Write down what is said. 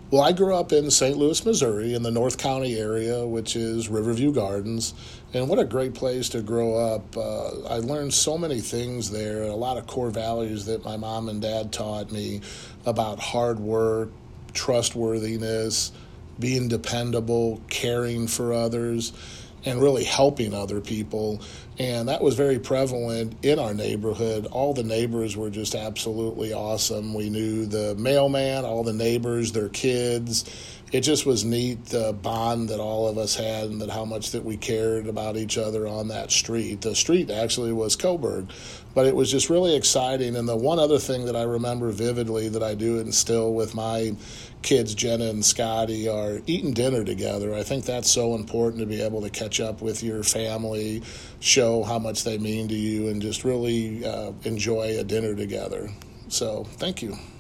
Well, I grew up in St. Louis, Missouri, in the North County area, which is Riverview Gardens. And what a great place to grow up. I learned so many things there, a lot of core values that my mom and dad taught me about hard work, trustworthiness, being dependable, caring for others, and really helping other people. And that was very prevalent in our neighborhood. All the neighbors were just absolutely awesome. We knew the mailman, all the neighbors, their kids. It just was neat, the bond that all of us had, and that how much that we cared about each other on that street. The street actually was Coburg, but it was just really exciting. And the one other thing that I remember vividly that I do instill with my kids, Jenna and Scotty, are eating dinner together. I think that's so important, to be able to catch up with your family, show how much they mean to you, and just really enjoy a dinner together. So thank you.